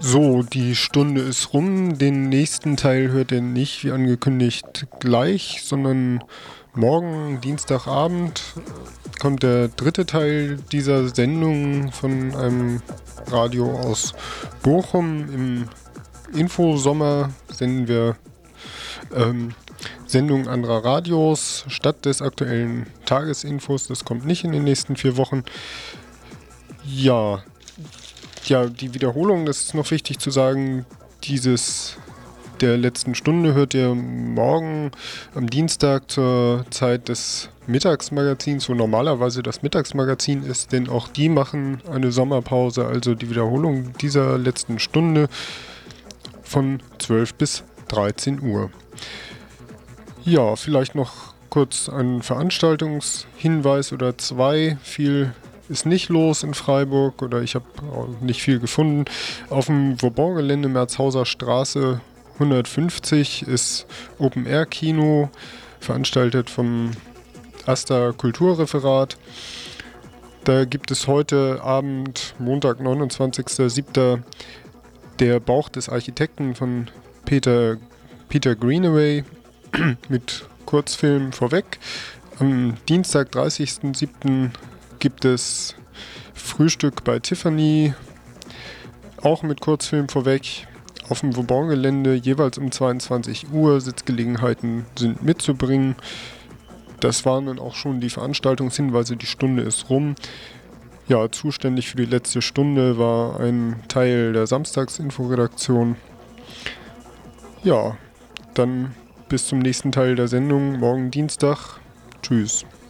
So, die Stunde ist rum. Den nächsten Teil hört ihr nicht, wie angekündigt, gleich, sondern morgen, Dienstagabend, kommt der dritte Teil dieser Sendung von einem Radio aus Bochum. Im Infosommer senden wir Sendungen anderer Radios statt des aktuellen Tagesinfos. Das kommt nicht in den nächsten 4 Wochen. Ja, die Wiederholung, das ist noch wichtig zu sagen, der letzten Stunde hört ihr morgen am Dienstag zur Zeit des Mittagsmagazins, wo normalerweise das Mittagsmagazin ist, denn auch die machen eine Sommerpause, also die Wiederholung dieser letzten Stunde von 12 bis 13 Uhr. Ja, vielleicht noch kurz ein Veranstaltungshinweis oder zwei. Viel ist nicht los in Freiburg oder ich habe auch nicht viel gefunden. Auf dem Vauban-Gelände Merzhauser Straße 150 ist Open-Air-Kino, veranstaltet vom AStA Kulturreferat. Da gibt es heute Abend, Montag, 29.07., der Bauch des Architekten von Peter Greenaway mit Kurzfilm vorweg. Am Dienstag, 30.07., gibt es Frühstück bei Tiffany, auch mit Kurzfilm vorweg. Auf dem Vauban-Gelände jeweils um 22 Uhr. Sitzgelegenheiten sind mitzubringen. Das waren dann auch schon die Veranstaltungshinweise. Die Stunde ist rum. Ja, zuständig für die letzte Stunde war ein Teil der Samstagsinforedaktion. Ja, dann bis zum nächsten Teil der Sendung, morgen Dienstag. Tschüss.